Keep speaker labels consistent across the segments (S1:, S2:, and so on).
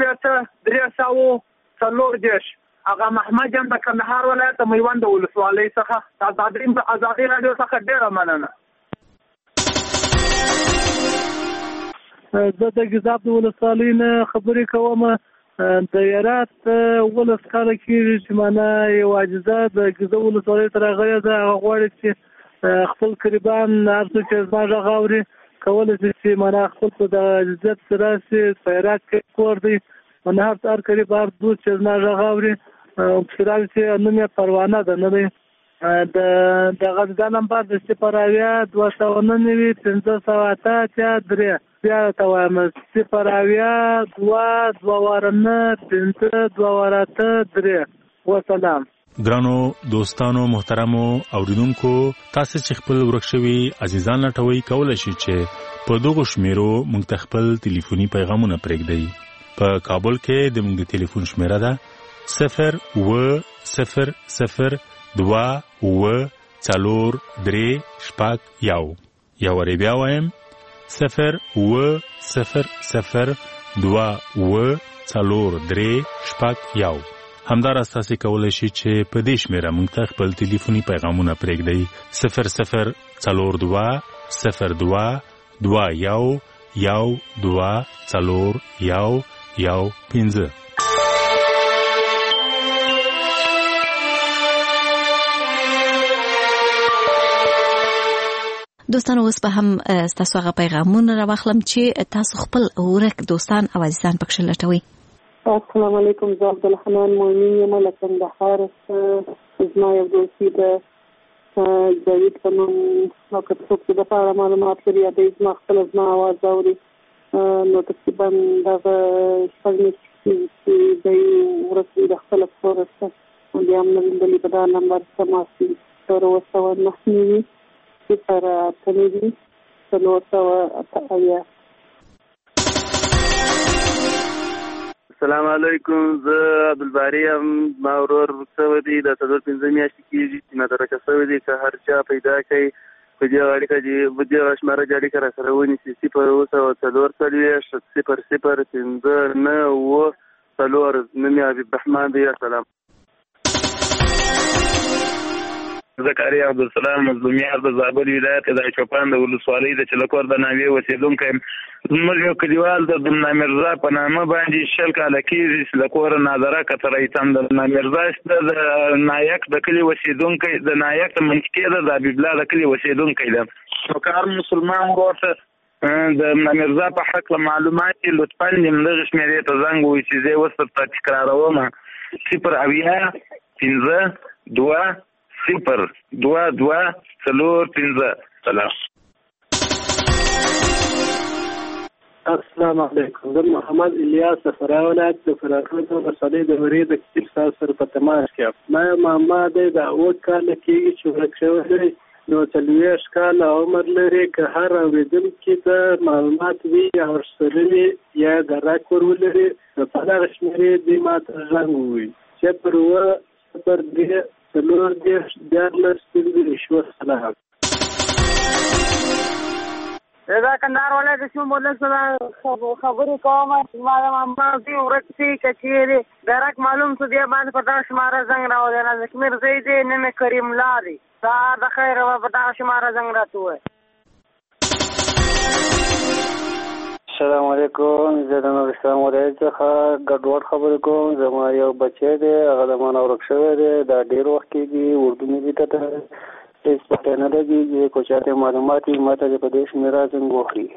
S1: 334 هغه محمد جان د کندهار ولایت میوند ولسوالۍ څخه ازادي راډیو څخه ډیره مننه.
S2: زه د ګیزاب د ولسوالۍ نه خبرې کوم. د هرات ولس کاله کېږي چې معنا یو عاجزه د ګیزاب ولسوالۍ ته راغلې ده. هغه غواړي چې خپل قریبان هر څوک چې زما غږ اوري کولی شي چې معنا خپل په د عاجزیت سره راشي. په هرات کې کور دی معنا هر قریب هر دوست چې زما غږ اوري پکې راشي چې نوم یې پروانه ده نه دی. د غزګا نمبر د 0 299 583 بیا ته وایم 0 وسلام.
S3: ګرانو دوستانو محترمو اوریدونکو تاسو چې خپل ورکشوي عزیزان لټوي کولای شئ چې په دغه شمیرو موږ خپل ټلیفوني پیغامونه پرېږدئ. په کابل کې د موږ ټلیفون شمیره ده 0804243 یا وری بیا وایم 0804243 همدار اساسي کولای شي چې په دې شمیره موږ ته خپل ټلیفوني پیغامونه پرېږدئ 0022221
S4: دوستانو اوس به هم تاسو هغه پیغامونه راوخلم چې تاسو خپل ورک دوستان او عزیزان پکښ لټوي.
S5: السلام علیکم. زه عبدالحنان مؤمن یم له کندهار څخه. زما یو دوستي د جاوید په نوم او که څوک د لپاره معلومات لري یا د زما اواز اوري نو تقریبا دغه شپږ میاشتې چې دی ورسوي د خپل کور څخه بیا هم نویندلي په دا نمبر سماسي 209
S6: السلام علیکم. زه عبدالباری یم. ما ورور شوی دی د 15 میاشتې کېږي چې مدرکه شوی دی. که هر چا پیدا کوي په دې اړیکه چې په دې شماره اړیکه راسره ونیسي 0404509 نوم یې حبیب رحمان دی. السلام.
S7: زکریا عبدالسلام مظلومیار د زابل ولایت د چوپان د ولسوالۍ د چلکور د ناوې اوسېدونکی یم. زموږ یو کلیوال د دمنا مرزا په نامه باندې 20 کاله کېږي چې د کور نادره کترۍ تم د مرزا د نایک د کلي اوسېدونکی د نایک د منطقې د حبیب الله د کلي اوسېدونکی ده. نو که هر مسلمان ورته د مرزا په حق معلومات لطفا دغه شمېرې ته زنګ ووهي چې زه یې اوس درته تکراروم 0802245. سلام.
S2: السلام علیکم. زه محمد الیاس د فراه ولایت د فراقلو ولسوالۍ د ورې د کتیب سره په تماس کې. ما محمد د 8 کاله کېږي چې ورک شوی دی. نو 40 کاله عمر لري. که هر اورېدونکي ته معلومات وي یا ورسره وي یا درک ورولري نو په دغه شمېرې دوی ما ته زنګ ووهي 0 سلام.
S1: دا کندهار ولایت د شمول مدلس خبرې کوم. ما د محمد دی ورک شي کچېرې درک معلوم څه دی باندې په دغه شماره زنګ راوړی نه زکمیر زی دی نوم یې کریم الله دی. سهار د خیر په دغه شماره زنګ راته ووایه.
S6: السلام علیکم. زه د نورستان ولایت څخه ګډوډ خبرې کوم. زما یو بچی دی هغه د ما نه ورک شوی دی. دا ډېر وخت کېږي اردو مې ته هېڅ پته نه لګېږي. که چاته معلومات وي ما ته په دې شمېره زنګ وکړي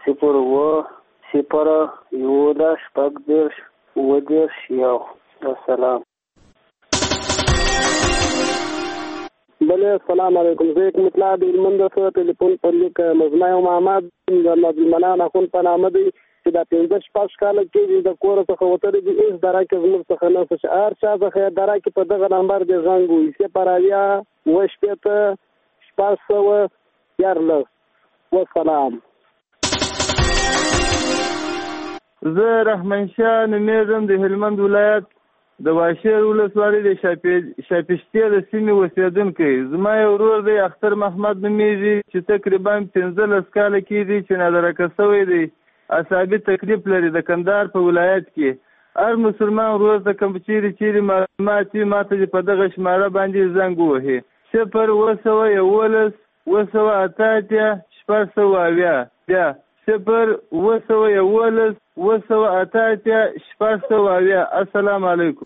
S6: 01015 والسلام.
S5: بله السلام علیکم. زه یک مطلع د هلمند څخه ټلیفون پر لیک مزما یم محمد د نظمنان اخون په نامه دی چې دا 15 کاله کېږي د کور څخه وتلی دي. هېڅ درکې زموږ څخه نه څه هر چا څخه درکې په دغه نمبر د زنګ ووهي 08015 والسلام.
S2: زه رحمان شاه نومېږم د هلمند ولایت د واشیر ولسوالۍ د شاپشتې د سیمې اوسېدونکی. زما یو ورور دی اختر محمد نومېږي چې تقریبا 15 کاله کېږي چې نادرکه شوی دی. اعصابي تکلیف لري د کندهار په ولایت کې.
S8: هر مسلمان ورور ته کوم چیرې معلومات وي ماته دې په دغه شماره باندې زنګ ووهي 0 بیا 0 السلام علیکم.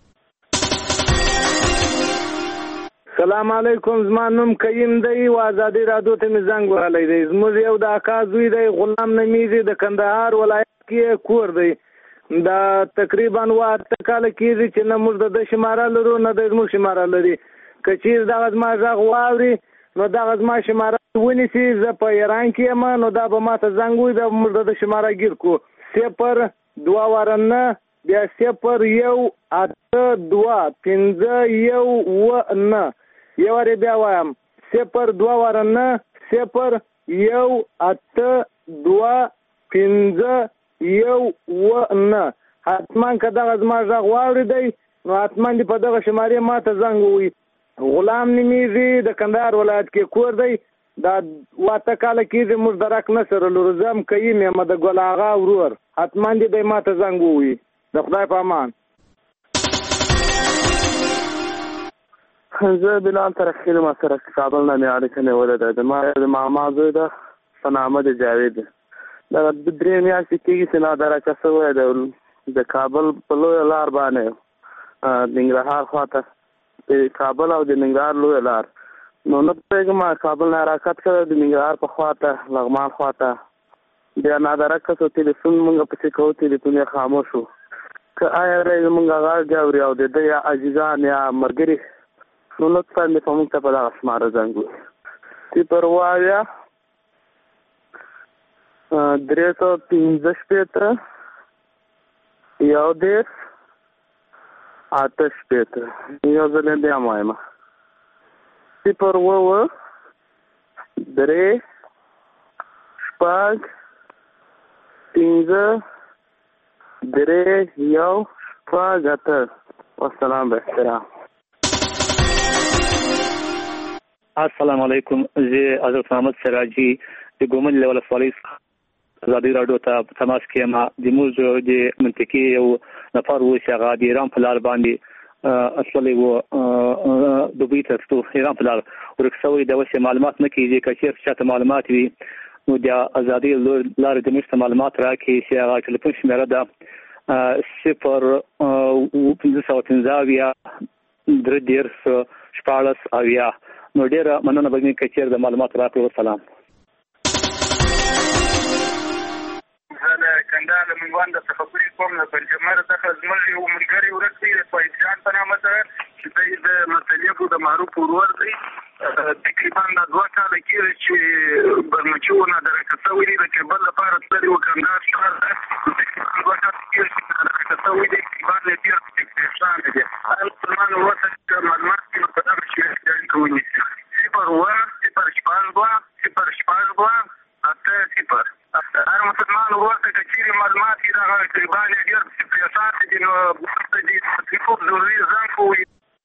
S6: سلام علیکم. زما نوم قیم دی او آزادی رادیو ته مې زنګ وهلی دی. زموږ یو د اکا زوی دی غلام نمیږي د کندهار ولایت کې کور دی. دا تقریبا 8 کاله کېږي چې نه موږ د شماره لرو نه د زموږ شماره لري. که چېرې دغه زما غږ واوري نو دغه زما شماره ونیسي زه په ایران کې یم نو دا به ماته زنګ ووایي دا به موږ د شماره ګیر کړو 029 بیا 0182519 یو وارې بیا وایم 029 0182519 حتما که دغه زما غږ واورېدی نو حتما دې په دغه شمارې ماته زنګ ووایي. غلام نمیږي د کندهار ولایت کې کور دی. دا 8 کاله کېږي موږ درک نه سره لرو. زه هم قیم یم د ګل آغا ورور. حتما دې به ماته زنګ ووایي. د خدای په امان.
S8: زه بلال ترخیل ما سره کابل نه مې اړیکه نیولې ده. ما د ماما زوی ده په نامه د جاوید. دا 3 میاشتې کېږي چې نادرکه شوی ده د کابل په لویه لار باندې د ننګرهار خواته د کابل او د ننګرهار لویه لار نو نه پوهېږم کابل نه حرکت کړی د ننګرهار په خواته لغمان خواته بیا نادرکه شو تلیفون مونږ پسې کوو تلیفون یې خاموش و. که آیا زمونږ غږ اوري او د ده یا عزیزان یا ملګري نو لطفا دې په موږ ته په دغه شماره زنګ وکړي 0 یو 10 یو ځل بیا هم وایم 0 3 5 5 3 یو 8 والسلام باحترام.
S9: السلام علیکم. زه حضرت محمد سراجی د ګومل له ولسوالۍ آزادي رادیو ته تماس کوم. د موږ د منطقي یو نفر و چې هغه د ایران په لار باندې اصلي و دوبۍ ته ستو ایران په لار ورکسوي د وسه معلومات نه کیږي که چېرته معلومات وي نو د آزادي لار د موږ معلومات راکړي چې هغه ټلیفون شمیره ده 0 نو ډیره مننه بګنی کچیر د معلومات راکړو. سلام.
S7: زه کندهار له منوان د خبرې کوم نه پنځمره څخه زموږ یو ملګری ورسې د فایض جان په نامه ده چې د مطلب د معروف ورور دی. تقریبا 2 کاله کېږي چې برمچو نه درکته ویلي د کابل لپاره تللی و کندهار ښار ته. تقریبا 2 کاله کېږي چې درکته ویلي کابل له ډېر پریشان دی. مسلمان ورته معلومات کې په دغه شی کوي 0 هر مسلمان ورته چې معلومات یې دغه تقریبا ډېر پریشان دي نو ورته دې تکلیف ضروري ځان کوي.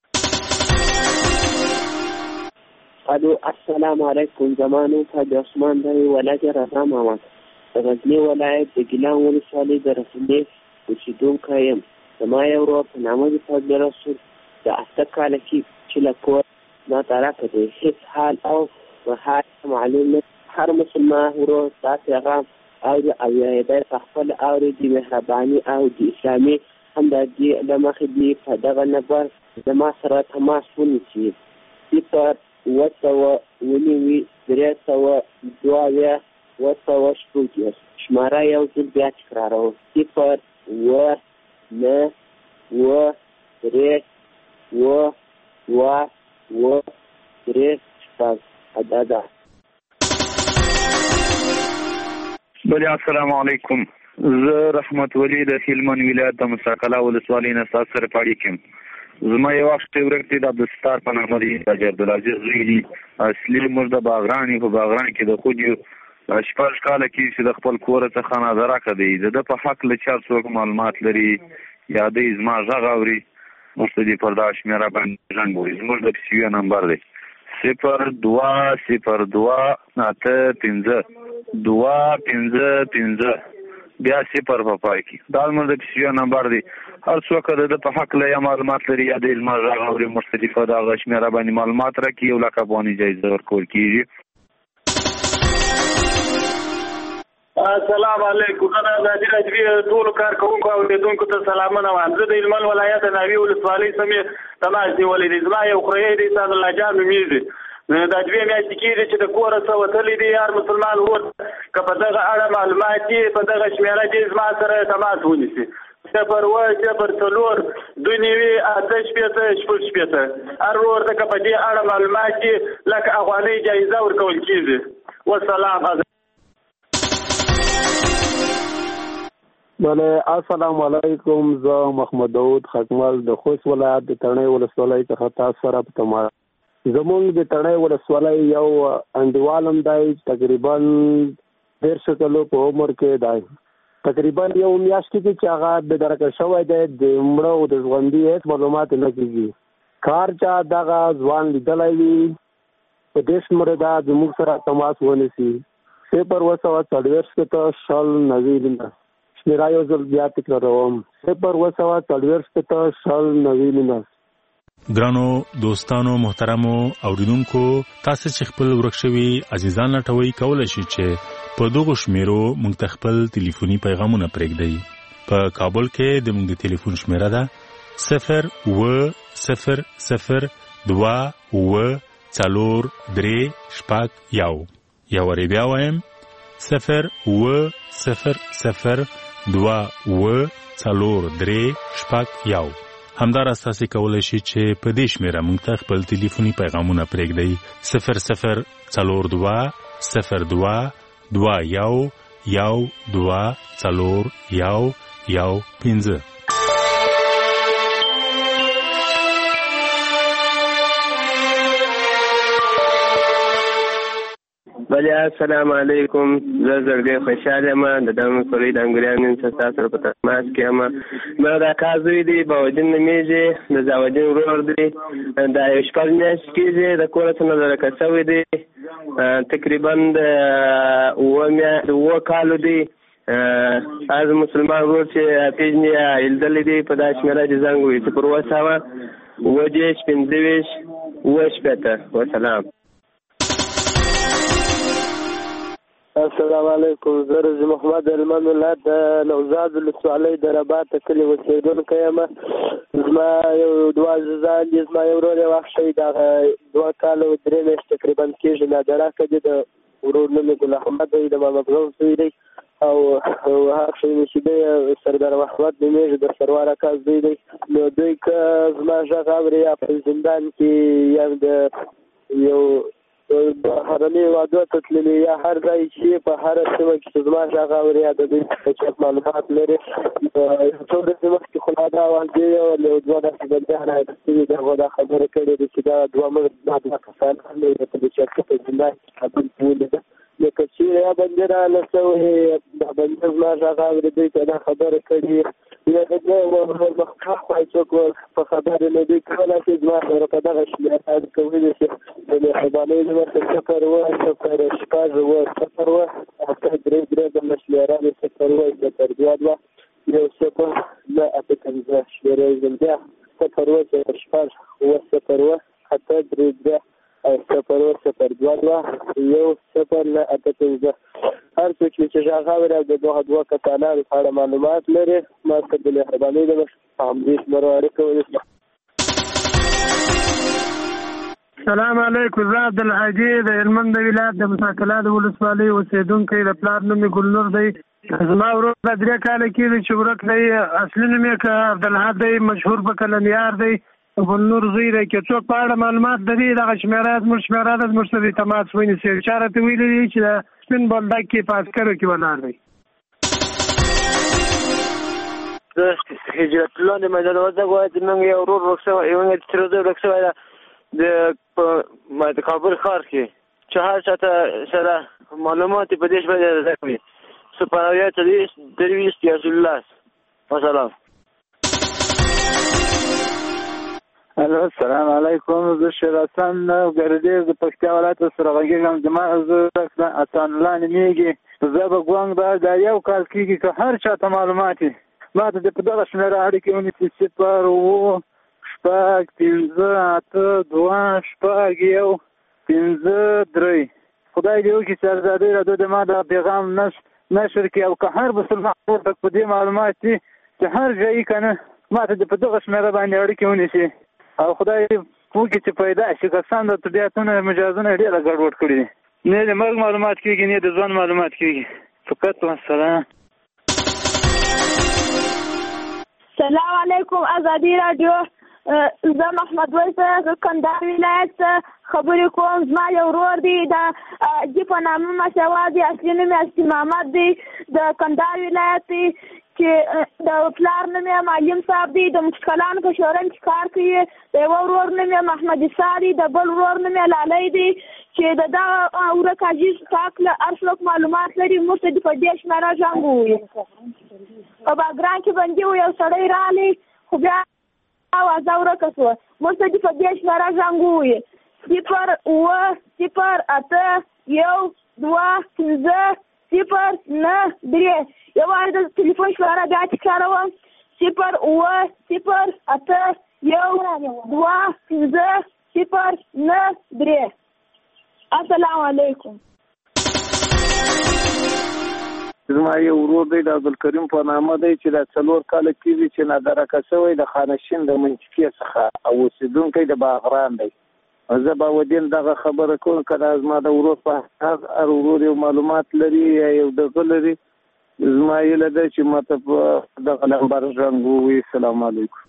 S10: الو السلام علیکم. زمانو حاج عثمان دی ولایت رضا محمد د غزنی ولایت د ګیلان ولسوالۍ د رسولې اوسېدونکی یم. زما یو ورور په نامه د فضل رسول د 8 کاله کې چې له کور نادرکه دی. هېڅ حال او محال معلوم نه. هر مسلمان ورور داسې هغه اوري او یا دی په خپل اوري د مهرباني او د اسلامي همدردي له مخې دي په دغه نمبر زما سره تماس ونیسي 0 302 شماره یو ځل بیا تکراروم 0 9
S7: بله السلام علیکم. زه رحمت ولی د هلمند ولایت د مساقله ولسوالۍ نه ستاسو سره په اړیکه یم. زما یو وخت ورک دی د عبدالستار په نامه دی حاجي عبدالعزیز زوی دی. اصلي موږ د باغران په باغران کې د خود یو 8 کاله کې چې د خپل کور څخه نادرکه دی. د په حق له چا څوک معلومات لري یا د زما غږ اوري مستدی پرداش میرا باندې ژوند وي. زموږ د پیسیو نمبر دی 02085255 بیا 0 په پای کې. دا زموږ د پیسیو نمبر دی
S11: هر څوک د په حق له معلومات لري یا د علم غږ اوري مختلفه د غشمیر باندې معلومات راکړي او لکه باندې جایزه ورکول کیږي.
S12: السلام علیکم. انا د دې ټول کارکونکو او لیدونکو ته سلامونه وایم. زه د هلمند ولایت د ناوې ولسوالۍ سمې تماس نیولی دی. زما یو خوریی دی سعد الله جان نومېږي. دا 2 میاشتې کېږي چې د کوره څه وتلی دی. هر مسلمان ور که په دغه اړه معلومات دي په دغه شمېره دې زما سره تماس ونیسي. 0 2 9 8 شپېته هر ور ته که په دې اړه معلومات دي لکه افغانۍ جایزه ورکول کېږي. والسلام.
S13: بله السلام علیکم. زه محمد داود خکمل د خوست ولایت د تڼۍ ولسوالۍ څخه تاسو سره په تماس. زمونږ د تڼۍ ولسوالۍ یو انډیوال هم دی تقریبا 150 کلو په عمر کې دی. تقریبا یو میاشت کې چې هغه بېدرکه شوی دی د مړه او د ژوندي هېڅ معلومات نه کېږي. کار چا دغه ځوان لیدلی وي په دې شمېره ده زموږ سره تماس ونیسي. 0 240 شمیره یو ځل بیا تکراروم 0 240
S3: ګرانو دوستانو محترمو اوریدونکو تاسو چې خپل ورک شوي عزیزان لټوي کولای شئ چې په دغه شمیرو موږ ته خپل ټلیفوني پیغامونه پرېږدئ. په کابل کې د موږ د ټلیفون شمیره ده 0 یا وری بیا وایم 0 همدارس تاسو کولای شئ چې په دې شمیره موږ ته خپل ټلیفوني پیغامونه پرېږدئ 00221
S10: بله السلام علیکم. زه زړګی خوشحاله یم د دغه مسؤلۍ د انګریانو څخه تاسو سره په تماس کې یم. ما د اکا زوی دی باودین نومېږي د زاودین ورور دی. دا 6 میاشتې کېږي د کوره څخه لرکه شوی دی. تقریبا د 7 کالو دی. از مسلمان ورور چې پیژني ایلدلی دی په دا شمېره چې زنګ ووي 0 وسلام.
S14: السلام علیکم. زه رضی محمد هلمند ولایت د نوزاد ولسوالۍ د رباط کلي اوسېدونکی یم. زما یو 2 عزیزان دي. زما یو ورور یې واخښی دغه 2 کاله 3 میاشتې تقریبا کېږي نادراکه دي. د ورور نوم یې ګل احمد دی د محمد غوث زوی دی او واخښی نشیده سردار محمد نومېږي د سروار اکا زوی دی. نو دوی که زما غږ اوري یا په زندان کې یا د یو هرني واده ته تللي یا هر ځای چې په هر سیمه کې زما غږ اوري یا د دوی څه معلومات لري. څو ورځې مخکې خو دا احوال دی یو 2 داسې بندیان راغلي دي هغو دا خبره کړې ده چې دا 2 کسان هم دي په دې چې په زندان کې کابل کې ولیده. لکه چیرې یا بندي راغله شوی دا بندي زما غږ اوري دوی ته دا خبره کړې یا د مخکښ وایي څوک په خبرې نه دوی کولی شي زما سره په دغه شمیره کولی شي د مهربانۍ نه ورته 0 د شمیره د 0 یو 0 نه اته پنځه شمیره یې ځل بیا 0 نه اته پنځه. هر څوک چې غږ اوري او د دغه 2 کسانو په اړه معلومات لري ما سره د مهربانۍ نه همدې شمېرو اړیکه ونیسي.
S2: السلام علیکم. زه عبدالحاجي د هلمند ولایت د مساکلات ولسوالۍ اوسېدونکی د پلار نوم یې ګلنور دی. زما ورور 3 کاله کېږي چې ورک دی. اصلي نوم یې که عبدالحق دی مشهور په کلنیار دی. ګلنور زوی دی. که څوک په اړه معلومات لري دغه شمېره زموږ شمېره ده زموږ سره تماس ونیسي. چا راته ویلي دي چې د سپین بولدک کې په عسکرو کې ولاړ دی.
S14: زه هجرت الله د میدان وردګ ولایت موږ یو ورور ورک شوی یو تر دې ورک شوی ده د کابل ښار کې چې هر چاته سره معلومات په دې شپه زده کوي 0 وسلام.
S15: السلام علیکم. زه شیر حسن ګردیز د پکتیا ولایت سره غږیږم. زما زه حسن الله نومېږي. زه به ګوند دا 1 کال کېږي که هر چاته معلومات ما ته د په دغه شمېره اړیکې ونیسي 0 شپږ 5 8 2 شپږ 1 5 3. خدای دې وکړي چې ازادي راډیو د ما د پیغام نشر کړي او که هر مسلمان ورته په دې معلومات دي چې هر ځای کنه ما ته په دغه شمېره باندې اړیکې ونیسي او خدای وکړي چې پیدا شي کسان د طبیعتونو مجازونه ډېره ګډوډ کړي دي. نه د مرګ معلومات کېږي نه د ځوان معلومات کېږي. فقط والسلام.
S16: السلام علیکم ازادي راډیو. زه محمد ویسه کندهار ولایت خبرې کوم. زما یو ورور دی د په نامه مشوازي اصلي نوم یې محمد دی د کندهار ولایت دی چې د پلار نوم یې معلم صاحب دی د مشکلانو په شورن کې کار کوي. د یو ورور نوم یې محمد عیسی دی د بل ورور نوم یې لالی دی چې د دغه ورک عزیز پاک له هر څوک معلومات لري موږ ته د په دې شمېره زنګ ووایي. په باګران کې بندي و یو سړی راغلی خو بیا اوازه ورکه شوه موږ ته د په دې شمېره زنګ ووایي 0 0 8 1 2 5 0 9 3. یوازې د تلیفون شمېره بیا تکراروم 0 0 8 1 2 5 0 9 3. السلام علیکم.
S13: زما یو ورور دی د عبدالکریم په نامه دی چې د 4 کاله کېږي چې نادرکه شوی د خانشین د منچکي څخه او اوسېدونکی د باغران دی. زه به ودین دغه خبره کوم که دا زما د ورور په هر ورور یو معلومات لري یا یو دغه لري زما هیله ده چې ما ته په دغه نمبر زنګ ووایي. السلام علیکم.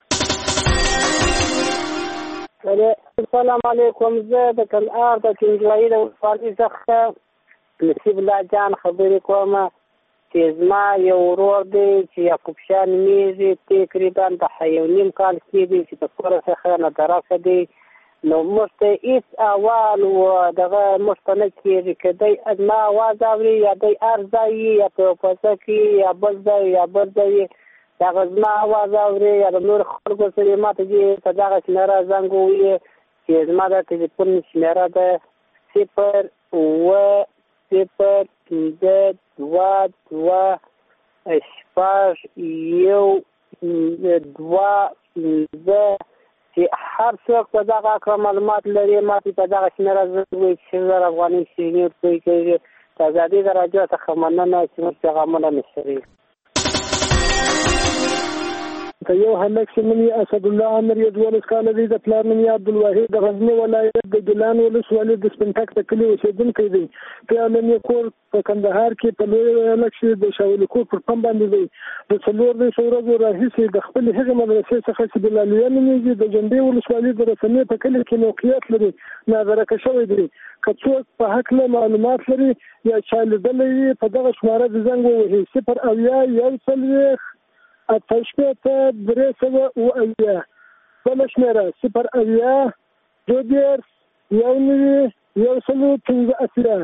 S17: السلام علیکم. زه د کندهار د کنجوایي د ولسوالۍ څخه نصیب الله جان خبرې کوم چې زما یو ورور دی چې یعقوب شاه نومیږي تقریبا د 1.5 کال کېږي چې د کوره څخه نادرکه دی. نو موږ ته هېڅ احوال دغه موږ ته نه کېږي که دی زما اواز اوري یا دی هر ځای یا په یو کوڅه کې یا بل ځای یا بل ځای دغه زما اواز اوري یا د نورو خلکو سره ما ته دې په دغه شمېره زنګ ووایي چې زما د تلیفون شمېره ده 0 0 0 5 2 2 شپږ 1 2 چې هر څوک په دغه معلومات لري ما ته په دغه شمېره زنګ ووایي چې 1000 افغانۍ شیریني ورکوي کېږي. د ازادي راډیو څخه مننه چې موږ پیغامونه نشروي.
S18: که یو هلک چې نوم یې اسدالله عمر یې 12 کاله دی د پلار نوم یې عبدالواحد د غزني ولایت د ګیلان ولسوالۍ د سپنټک د کلي اوسېدونکی دی. پلان یې کور په کندهار کې په لوی هلک چې د شاولي کور پر پم باندې دی. د 4 ورځو راهیسې د خپلې هغې مدرسې څخه چې بلالیه نومېږي د جنډې ولسوالۍ د رسنۍ په کلي کې موقعیت لري نادرکه شوی دی. که څوک په هکله معلومات لري یا چا لیدلی وي په دغه شماره د زنګ ووهي 0 0 اتشپېته 300 بله شمېره 0 2 1 1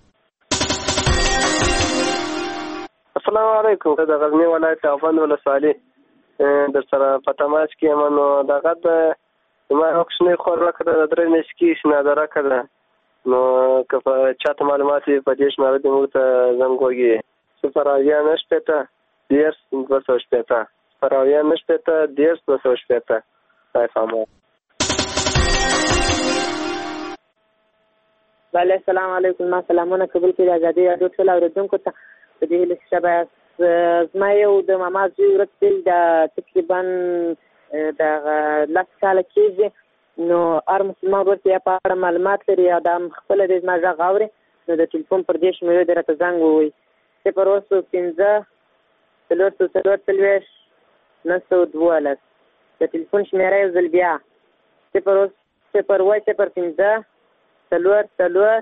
S14: السلام علیکم. د غزني ولایت اوبند ولسوالۍ در سره په تماس کې یم. نو دغه د ما یو کوچنۍ خور راکړه د 3 میاشتې کې نادرکه ده. نو که په چاته معلومات وي په دې شمېره دې موږ ته زنګ وکړي 0 9 شپېته 10 280 0 9 شپېته 10 280.
S17: بله السلام علیکم. ما سلامونه قبول کړي ازادي راډیو ټول اورېدونکو ته په دې هیله چې شبه زما یو د ماما زوی ورک دی د تقریبا د 10 کاله کېږي. نو هر مسلمان ورته په اړه معلومات لري یا د خپله د زما غږ اوري نو د ټلیفون پر دې شمېرې دې راته زنګ ووایي 0 5 4 912. د ټلیفون شمېره یو ځل بیا 0 0 5 4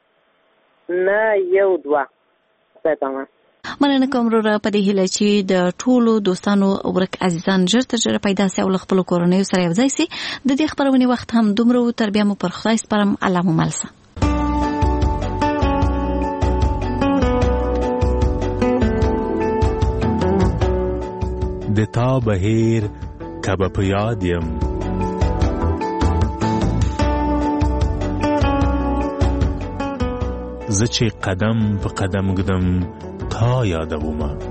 S17: 9 1 2.
S4: مننه کوم وروره په دې هیله چې د ټولو دوستانو ورک عزیزان ژر تر ژره پیدا سي او له خپلو کورنیو سره یو ځای سي. د دې خپرونې وخت هم دومره و. تر بیا مو پر خدای سپارم. الله مو مل شه.
S3: د تا بهیر کبه په یاد یم زه چې قدم په قدم ګدم تا یادومه